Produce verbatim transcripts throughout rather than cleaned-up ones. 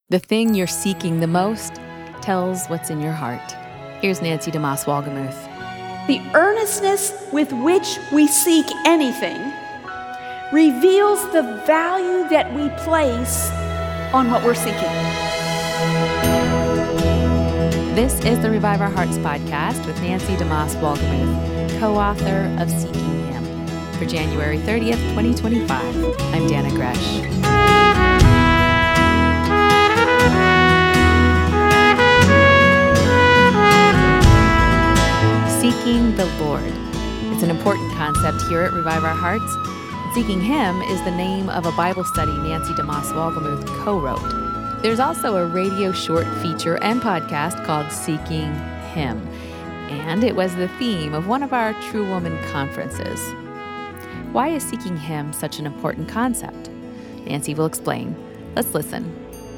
The thing you're seeking the most tells what's in your heart. Here's Nancy DeMoss Wolgemuth. The earnestness with which we seek anything reveals the value that we place on what we're seeking. This is the Revive Our Hearts podcast with Nancy DeMoss Wolgemuth, co-author of Seeking Him. For January thirtieth, twenty twenty-five, I'm Dana Gresh. Seeking the Lord. It's an important concept here at Revive Our Hearts. Seeking Him is the name of a Bible study Nancy DeMoss Wolgemuth co-wrote. There's also a radio short feature and podcast called Seeking Him, and it was the theme of one of our True Woman conferences. Why is Seeking Him such an important concept? Nancy will explain. Let's listen.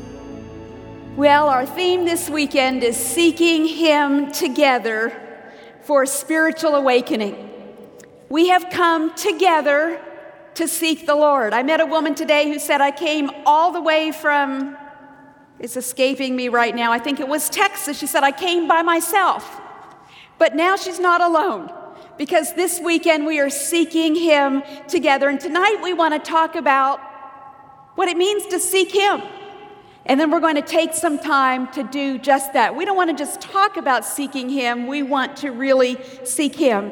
Well, our theme this weekend is Seeking Him Together for spiritual awakening. We have come together to seek the Lord. I met a woman today who said, I came all the way from, it's escaping me right now, I think it was Texas. She said, I came by myself. But now she's not alone, because this weekend we are seeking Him together. And tonight we want to talk about what it means to seek Him. And then we're going to take some time to do just that. We don't want to just talk about seeking Him. We want to really seek Him.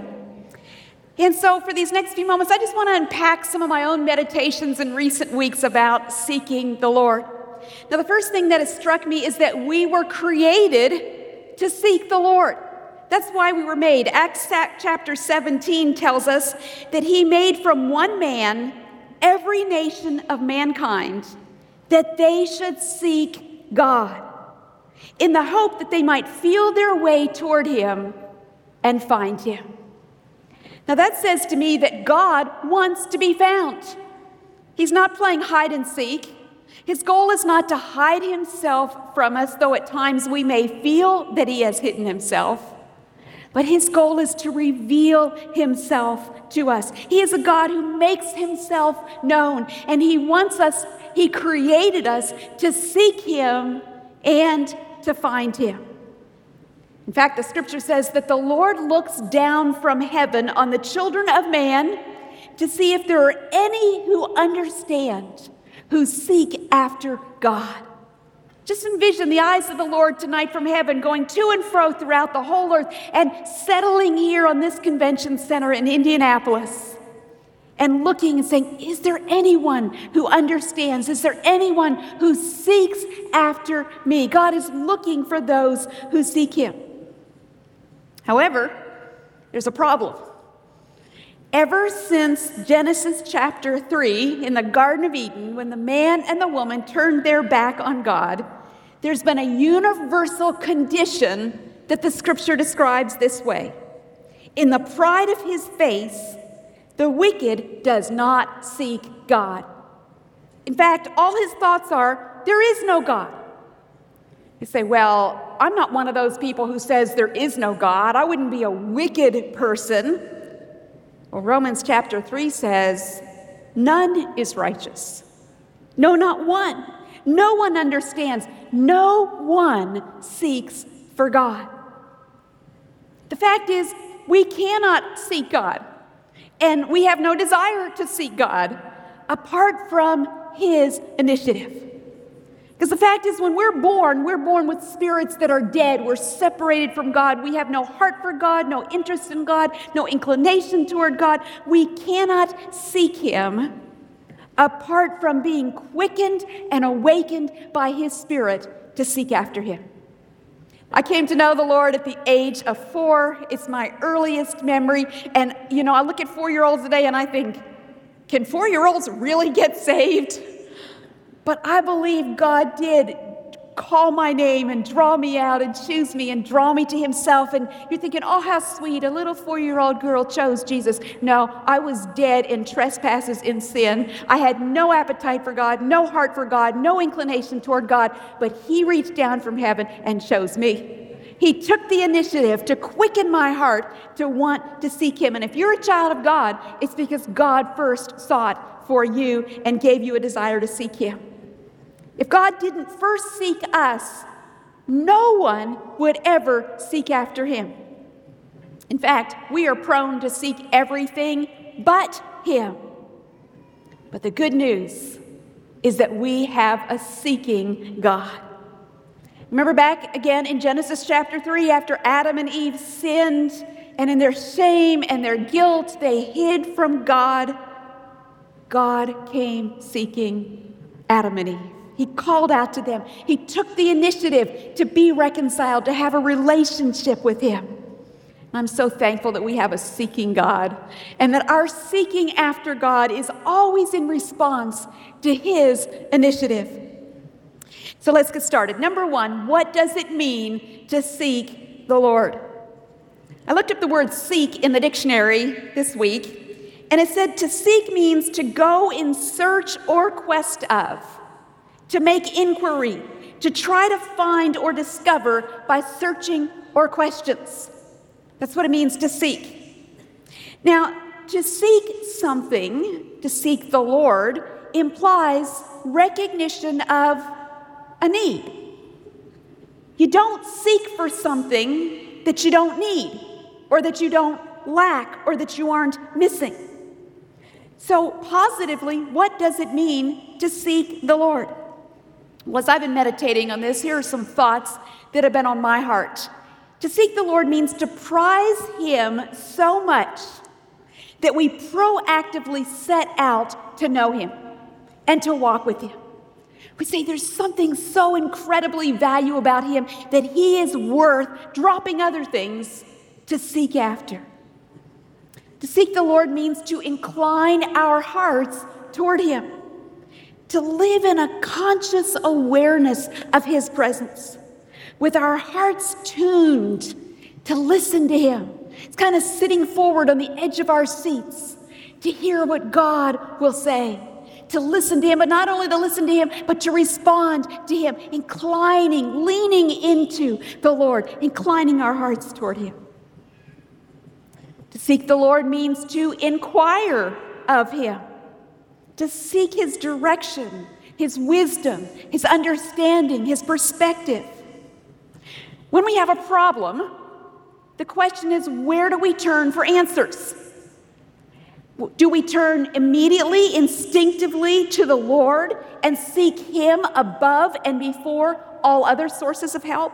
And so for these next few moments, I just want to unpack some of my own meditations in recent weeks about seeking the Lord. Now, the first thing that has struck me is that we were created to seek the Lord. That's why we were made. Acts chapter seventeen tells us that He made from one man every nation of mankind, that they should seek God in the hope that they might feel their way toward Him and find Him. Now that says to me that God wants to be found. He's not playing hide and seek. His goal is not to hide Himself from us, though at times we may feel that He has hidden Himself. But His goal is to reveal Himself to us. He is a God who makes Himself known, and He wants us, He created us to seek Him and to find Him. In fact, the scripture says that the Lord looks down from heaven on the children of man to see if there are any who understand, who seek after God. Just envision the eyes of the Lord tonight from heaven going to and fro throughout the whole earth and settling here on this convention center in Indianapolis and looking and saying, is there anyone who understands? Is there anyone who seeks after me? God is looking for those who seek Him. However, there's a problem. Ever since Genesis chapter three in the Garden of Eden, when the man and the woman turned their back on God, there's been a universal condition that the scripture describes this way. In the pride of his face, the wicked does not seek God. In fact, all his thoughts are, there is no God. You say, well, I'm not one of those people who says there is no God. I wouldn't be a wicked person. Well, Romans chapter three says, none is righteous. No, not one. No one understands. No one seeks for God. The fact is, we cannot seek God. And we have no desire to seek God apart from His initiative. Because the fact is, when we're born, we're born with spirits that are dead. We're separated from God. We have no heart for God, no interest in God, no inclination toward God. We cannot seek Him apart from being quickened and awakened by His Spirit to seek after Him. I came to know the Lord at the age of four. It's my earliest memory. And, you know, I look at four-year-olds today and I think, can four-year-olds really get saved? But I believe God did call my name and draw me out and choose me and draw me to Himself. And you're thinking, oh, how sweet, a little four-year-old girl chose Jesus. No, I was dead in trespasses, in sin. I had no appetite for God, no heart for God, no inclination toward God. But He reached down from heaven and chose me. He took the initiative to quicken my heart to want to seek Him. And if you're a child of God, it's because God first sought for you and gave you a desire to seek Him. If God didn't first seek us, no one would ever seek after him. In fact, we are prone to seek everything but him. But the good news is that we have a seeking God. Remember back again in Genesis chapter three, after Adam and Eve sinned, and in their shame and their guilt, they hid from God. God came seeking Adam and Eve. He called out to them. He took the initiative to be reconciled, to have a relationship with him. I'm so thankful that we have a seeking God, and that our seeking after God is always in response to his initiative. So let's get started. Number one, what does it mean to seek the Lord? I looked up the word seek in the dictionary this week, and it said to seek means to go in search or quest of, to make inquiry, to try to find or discover by searching or questions. That's what it means to seek. Now, to seek something, to seek the Lord, implies recognition of a need. You don't seek for something that you don't need, or that you don't lack, or that you aren't missing. So, positively, what does it mean to seek the Lord? Well, as I've been meditating on this, here are some thoughts that have been on my heart. To seek the Lord means to prize him so much that we proactively set out to know him and to walk with him. We say there's something so incredibly valuable about him that he is worth dropping other things to seek after. To seek the Lord means to incline our hearts toward him, to live in a conscious awareness of his presence, with our hearts tuned to listen to him. It's kind of sitting forward on the edge of our seats to hear what God will say, to listen to him, but not only to listen to him, but to respond to him, inclining, leaning into the Lord, inclining our hearts toward him. To seek the Lord means to inquire of him, to seek his direction, his wisdom, his understanding, his perspective. When we have a problem, the question is, where do we turn for answers? Do we turn immediately, instinctively to the Lord and seek him above and before all other sources of help?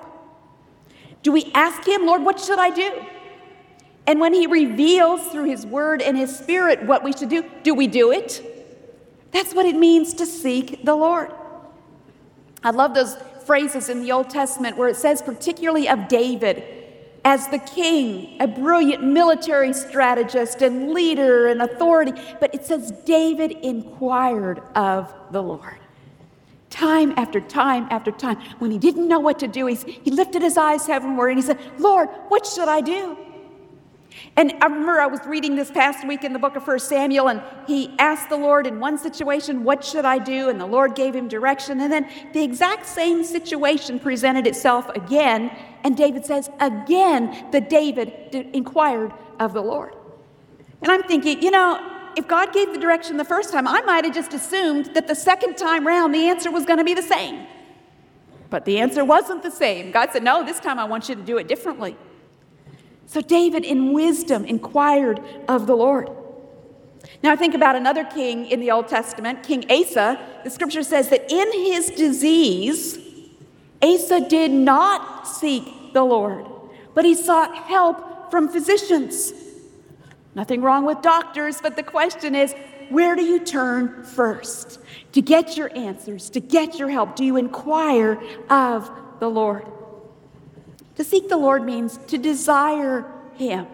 Do we ask him, Lord, what should I do? And when he reveals through his word and his spirit what we should do, do we do it? That's what it means to seek the Lord. I love those phrases in the Old Testament where it says particularly of David as the king, a brilliant military strategist and leader and authority, but it says David inquired of the Lord. Time after time after time, when he didn't know what to do, he, he lifted his eyes heavenward and he said, Lord, what should I do? And I remember I was reading this past week in the book of First Samuel, and he asked the Lord in one situation, what should I do? And the Lord gave him direction. And then the exact same situation presented itself again. And David says, again, that David inquired of the Lord. And I'm thinking, you know, if God gave the direction the first time, I might have just assumed that the second time round, the answer was going to be the same. But the answer wasn't the same. God said, no, this time I want you to do it differently. So David, in wisdom, inquired of the Lord. Now, think about another king in the Old Testament, King Asa. The scripture says that in his disease, Asa did not seek the Lord, but he sought help from physicians. Nothing wrong with doctors, but the question is, where do you turn first to get your answers, to get your help? Do you inquire of the Lord? To seek the Lord means to desire him,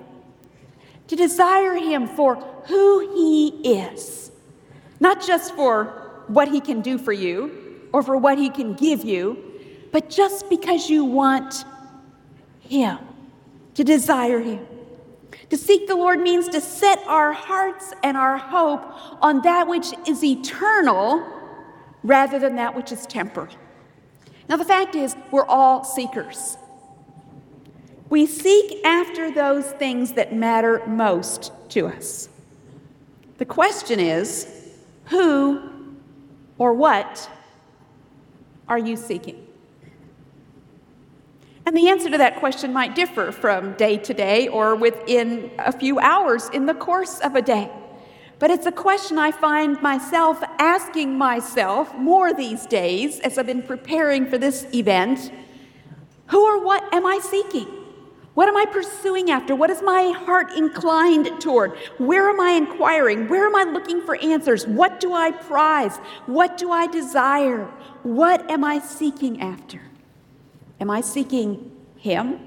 to desire him for who he is, not just for what he can do for you or for what he can give you, but just because you want him, to desire him. To seek the Lord means to set our hearts and our hope on that which is eternal rather than that which is temporal. Now, the fact is, we're all seekers. We seek after those things that matter most to us. The question is, who or what are you seeking? And the answer to that question might differ from day to day or within a few hours in the course of a day. But it's a question I find myself asking myself more these days as I've been preparing for this event. Who or what am I seeking? What am I pursuing after? What is my heart inclined toward? Where am I inquiring? Where am I looking for answers? What do I prize? What do I desire? What am I seeking after? Am I seeking Him?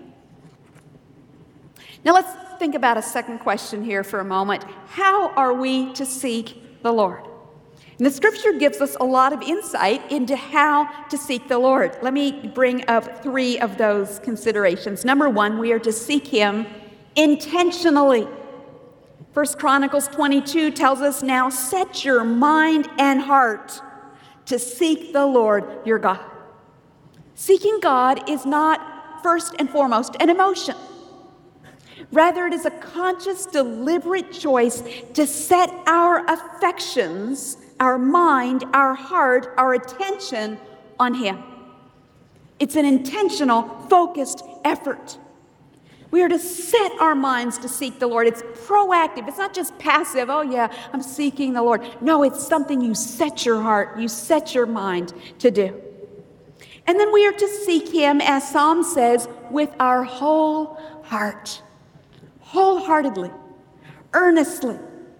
Now let's think about a second question here for a moment. How are we to seek the Lord? And the scripture gives us a lot of insight into how to seek the Lord. Let me bring up three of those considerations. Number one, we are to seek Him intentionally. First Chronicles twenty-two tells us, now set your mind and heart to seek the Lord your God. Seeking God is not first and foremost an emotion. Rather, it is a conscious, deliberate choice to set our affections, our mind, our heart, our attention on Him. It's an intentional, focused effort. We are to set our minds to seek the Lord. It's proactive. It's not just passive. Oh, yeah, I'm seeking the Lord. No, it's something you set your heart, you set your mind to do. And then we are to seek Him, as Psalm says, with our whole heart. Wholeheartedly, earnestly.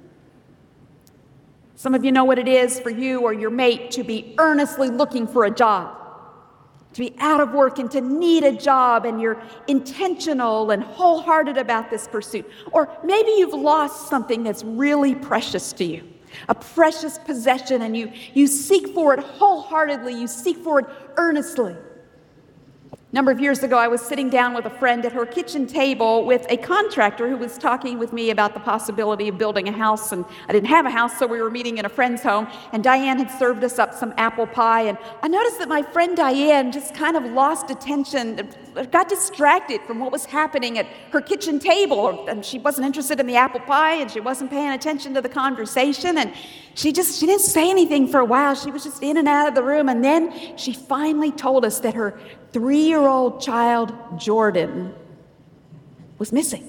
Some of you know what it is for you or your mate to be earnestly looking for a job, to be out of work and to need a job, and you're intentional and wholehearted about this pursuit. Or maybe you've lost something that's really precious to you, a precious possession, and you, you seek for it wholeheartedly, you seek for it earnestly. A number of years ago, I was sitting down with a friend at her kitchen table with a contractor who was talking with me about the possibility of building a house. And I didn't have a house, so we were meeting in a friend's home. And Diane had served us up some apple pie. And I noticed that my friend Diane just kind of lost attention, got distracted from what was happening at her kitchen table. And she wasn't interested in the apple pie, and she wasn't paying attention to the conversation. And she just, she didn't say anything for a while. She was just in and out of the room. And then she finally told us that her three-year-old child, Jordan, was missing.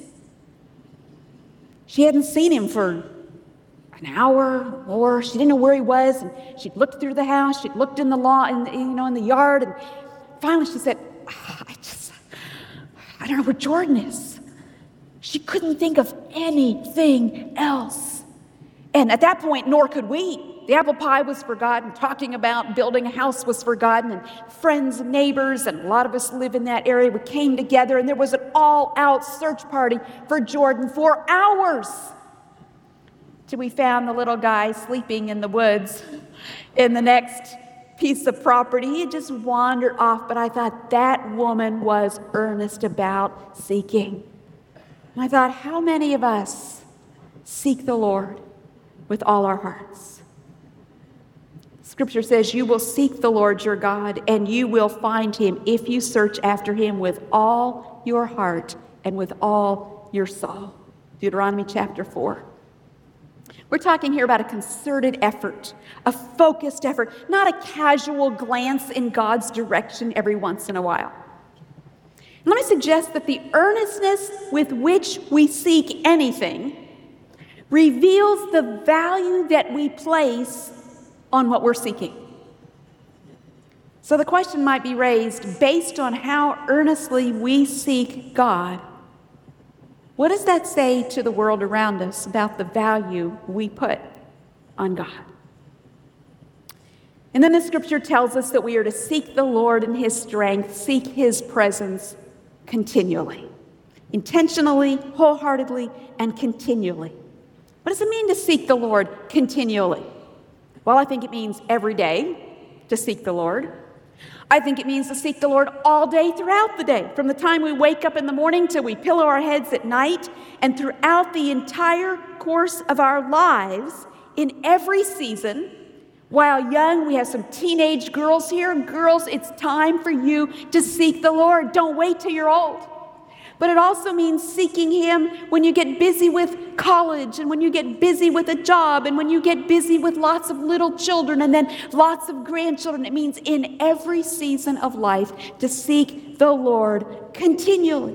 She hadn't seen him for an hour or more. She didn't know where he was, and she'd looked through the house, she'd looked in the lawn, in, you know, in the yard, and finally she said, oh, I just, I don't know where Jordan is. She couldn't think of anything else. And at that point, nor could we. The apple pie was forgotten. Talking about building a house was forgotten. And friends and neighbors, and a lot of us live in that area, we came together, and there was an all-out search party for Jordan for hours. Till we found the little guy sleeping in the woods in the next piece of property. He had just wandered off, but I thought that woman was earnest about seeking. And I thought, how many of us seek the Lord with all our hearts? Scripture says, you will seek the Lord your God, and you will find Him if you search after Him with all your heart and with all your soul. Deuteronomy chapter four. We're talking here about a concerted effort, a focused effort, not a casual glance in God's direction every once in a while. And let me suggest that the earnestness with which we seek anything reveals the value that we place on what we're seeking. So the question might be raised, based on how earnestly we seek God, what does that say to the world around us about the value we put on God? And then the scripture tells us that we are to seek the Lord in His strength, seek His presence continually, intentionally, wholeheartedly, and continually. What does it mean to seek the Lord continually? Well, I think it means every day to seek the Lord. I think it means to seek the Lord all day throughout the day, from the time we wake up in the morning till we pillow our heads at night, and throughout the entire course of our lives, in every season. While young, we have some teenage girls here. Girls, it's time for you to seek the Lord. Don't wait till you're old. But it also means seeking Him when you get busy with college, and when you get busy with a job, and when you get busy with lots of little children and then lots of grandchildren. It means in every season of life to seek the Lord continually.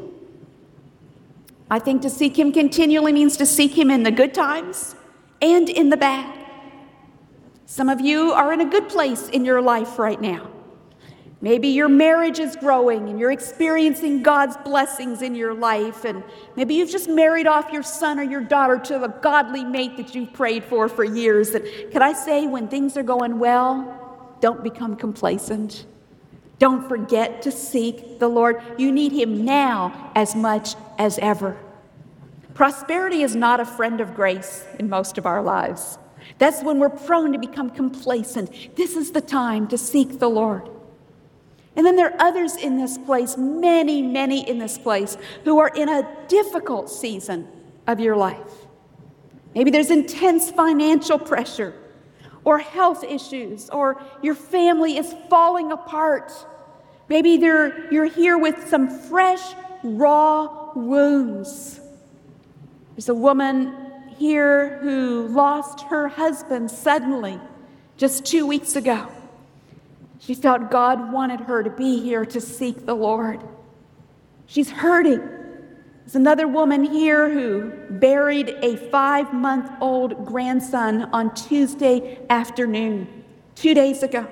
I think to seek Him continually means to seek Him in the good times and in the bad. Some of you are in a good place in your life right now. Maybe your marriage is growing and you're experiencing God's blessings in your life, and maybe you've just married off your son or your daughter to a godly mate that you've prayed for for years. And can I say, when things are going well, don't become complacent. Don't forget to seek the Lord. You need Him now as much as ever. Prosperity is not a friend of grace in most of our lives. That's when we're prone to become complacent. This is the time to seek the Lord. And then there are others in this place, many, many in this place, who are in a difficult season of your life. Maybe there's intense financial pressure, or health issues, or your family is falling apart. Maybe you're, you're here with some fresh, raw wounds. There's a woman here who lost her husband suddenly just two weeks ago. She felt God wanted her to be here to seek the Lord. She's hurting. There's another woman here who buried a five-month-old grandson on Tuesday afternoon, two days ago.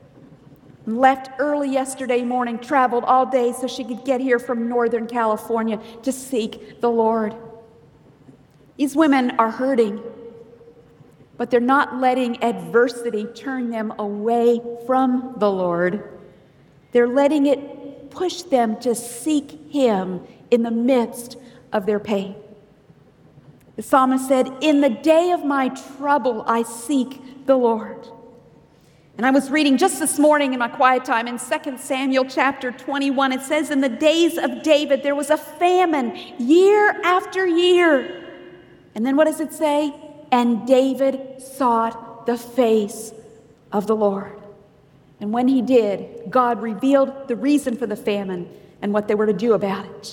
Left early yesterday morning, traveled all day so she could get here from Northern California to seek the Lord. These women are hurting, but they're not letting adversity turn them away from the Lord. They're letting it push them to seek Him in the midst of their pain. The psalmist said, "In the day of my trouble, I seek the Lord." And I was reading just this morning in my quiet time in Second Samuel chapter twenty-one. It says, in the days of David, there was a famine year after year. And then what does it say? And David sought the face of the Lord. And when he did, God revealed the reason for the famine and what they were to do about it.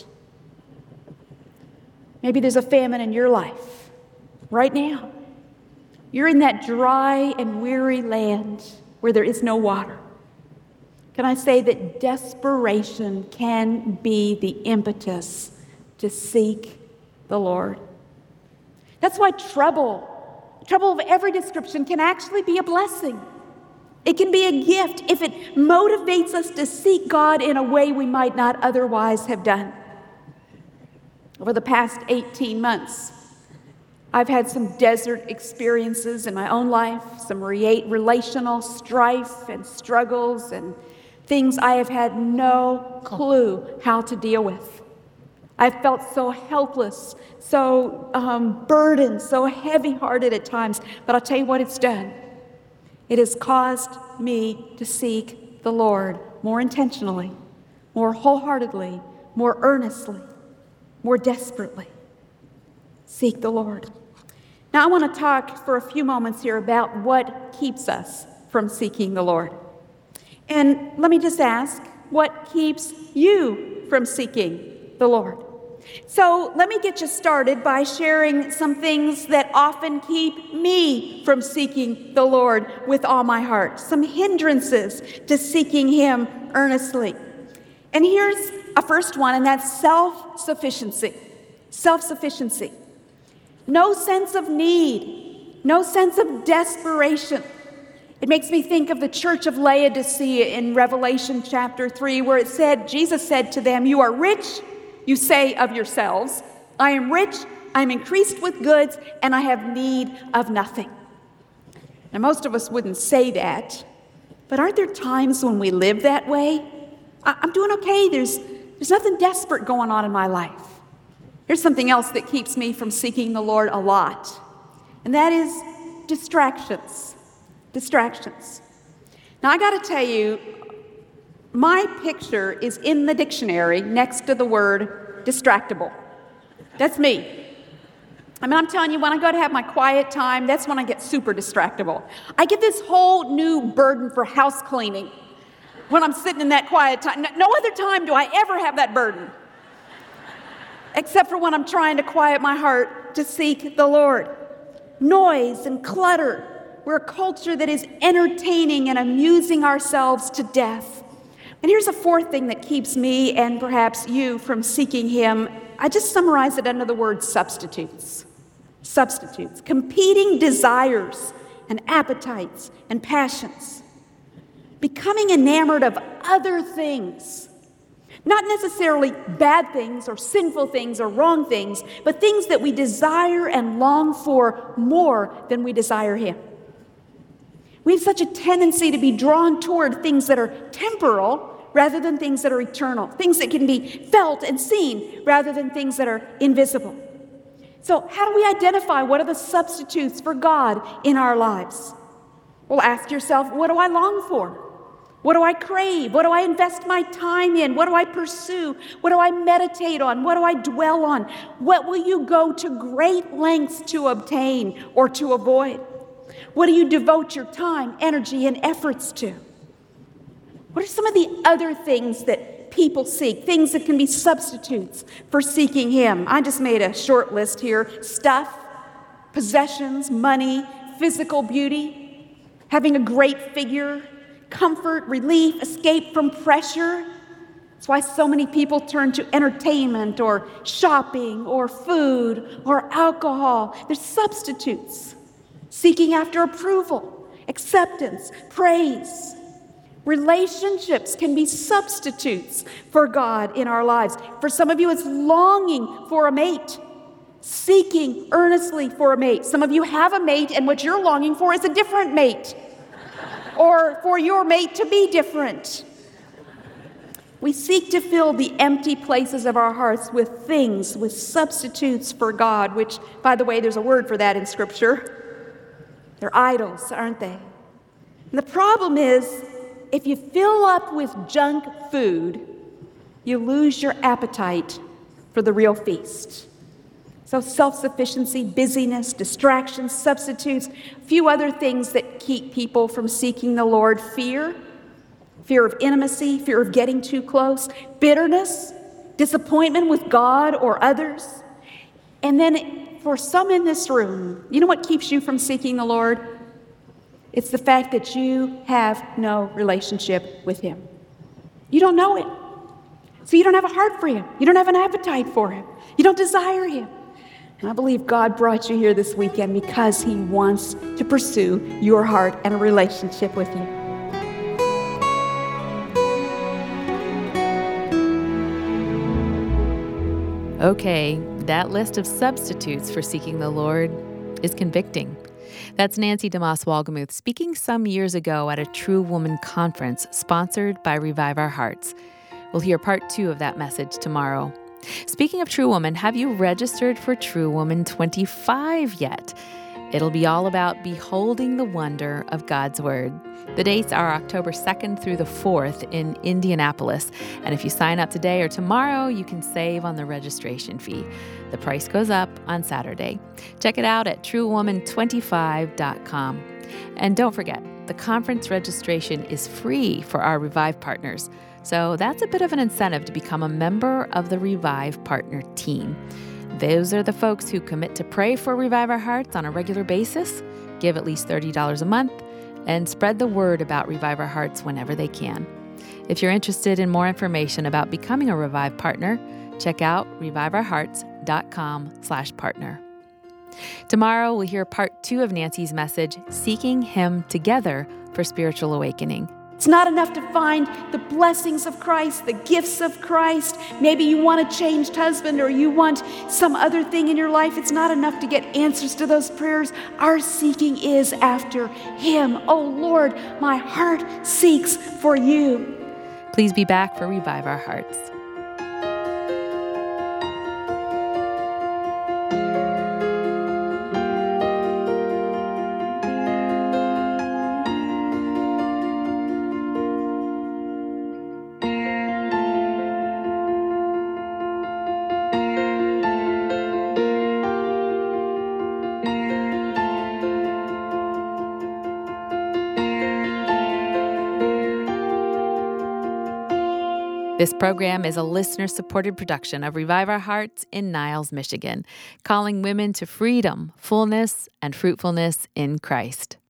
Maybe there's a famine in your life right now. You're in that dry and weary land where there is no water. Can I say that desperation can be the impetus to seek the Lord? That's why trouble, trouble of every description, can actually be a blessing. It can be a gift if it motivates us to seek God in a way we might not otherwise have done. Over the past eighteen months, I've had some desert experiences in my own life, some re- relational strife and struggles and things I have had no clue how to deal with. I've felt so helpless, so um, burdened, so heavy-hearted at times, but I'll tell you what it's done. It has caused me to seek the Lord more intentionally, more wholeheartedly, more earnestly, more desperately. Seek the Lord. Now, I want to talk for a few moments here about what keeps us from seeking the Lord. And let me just ask, what keeps you from seeking the Lord? So let me get you started by sharing some things that often keep me from seeking the Lord with all my heart, some hindrances to seeking Him earnestly. And here's a first one, and that's self-sufficiency. Self-sufficiency. No sense of need, no sense of desperation. It makes me think of the church of Laodicea in Revelation chapter three, where it said, Jesus said to them, "You are rich, you say of yourselves, I am rich, I am increased with goods, and I have need of nothing." Now, most of us wouldn't say that, but aren't there times when we live that way? I- I'm doing okay, there's, there's nothing desperate going on in my life. Here's something else that keeps me from seeking the Lord a lot, and that is distractions. Distractions. Now, I got to tell you, my picture is in the dictionary next to the word distractible. That's me. I mean, I'm telling you, when I go to have my quiet time, that's when I get super distractible. I get this whole new burden for house cleaning when I'm sitting in that quiet time. No other time do I ever have that burden. except for when I'm trying to quiet my heart to seek the Lord. Noise and clutter. We're a culture that is entertaining and amusing ourselves to death. And here's a fourth thing that keeps me and perhaps you from seeking Him. I just summarize it under the word substitutes. Substitutes. Competing desires and appetites and passions. Becoming enamored of other things. Not necessarily bad things or sinful things or wrong things, but things that we desire and long for more than we desire Him. We have such a tendency to be drawn toward things that are temporal rather than things that are eternal, things that can be felt and seen rather than things that are invisible. So how do we identify what are the substitutes for God in our lives? Well, ask yourself, what do I long for? What do I crave? What do I invest my time in? What do I pursue? What do I meditate on? What do I dwell on? What will you go to great lengths to obtain or to avoid? What do you devote your time, energy, and efforts to? What are some of the other things that people seek, things that can be substitutes for seeking Him? I just made a short list here. Stuff, possessions, money, physical beauty, having a great figure, comfort, relief, escape from pressure. That's why so many people turn to entertainment or shopping or food or alcohol. They're substitutes. Seeking after approval, acceptance, praise. Relationships can be substitutes for God in our lives. For some of you, it's longing for a mate, seeking earnestly for a mate. Some of you have a mate, and what you're longing for is a different mate, or for your mate to be different. We seek to fill the empty places of our hearts with things, with substitutes for God, which, by the way, there's a word for that in Scripture. They're idols, aren't they? And the problem is, if you fill up with junk food, you lose your appetite for the real feast. So self-sufficiency, busyness, distractions, substitutes, a few other things that keep people from seeking the Lord. Fear, fear of intimacy, fear of getting too close, bitterness, disappointment with God or others. And then for some in this room, you know what keeps you from seeking the Lord? It's the fact that you have no relationship with Him. You don't know Him. So you don't have a heart for Him. You don't have an appetite for Him. You don't desire Him. And I believe God brought you here this weekend because He wants to pursue your heart and a relationship with you. Okay, that list of substitutes for seeking the Lord is convicting. That's Nancy DeMoss Wolgemuth speaking some years ago at a True Woman conference sponsored by Revive Our Hearts. We'll hear part two of that message tomorrow. Speaking of True Woman, have you registered for True Woman twenty-five yet? It'll be all about beholding the wonder of God's Word. The dates are October second through the fourth in Indianapolis. And if you sign up today or tomorrow, you can save on the registration fee. The price goes up on Saturday. Check it out at true woman twenty-five dot com. And don't forget, the conference registration is free for our Revive partners. So that's a bit of an incentive to become a member of the Revive Partner team. Those are the folks who commit to pray for Revive Our Hearts on a regular basis, give at least thirty dollars a month, and spread the word about Revive Our Hearts whenever they can. If you're interested in more information about becoming a Revive partner, check out revive our hearts dot com slash partner. Tomorrow, we'll hear part two of Nancy's message, Seeking Him Together for Spiritual Awakening. It's not enough to find the blessings of Christ, the gifts of Christ. Maybe you want a changed husband or you want some other thing in your life. It's not enough to get answers to those prayers. Our seeking is after Him. Oh Lord, my heart seeks for you. Please be back for Revive Our Hearts. This program is a listener-supported production of Revive Our Hearts in Niles, Michigan, calling women to freedom, fullness, and fruitfulness in Christ.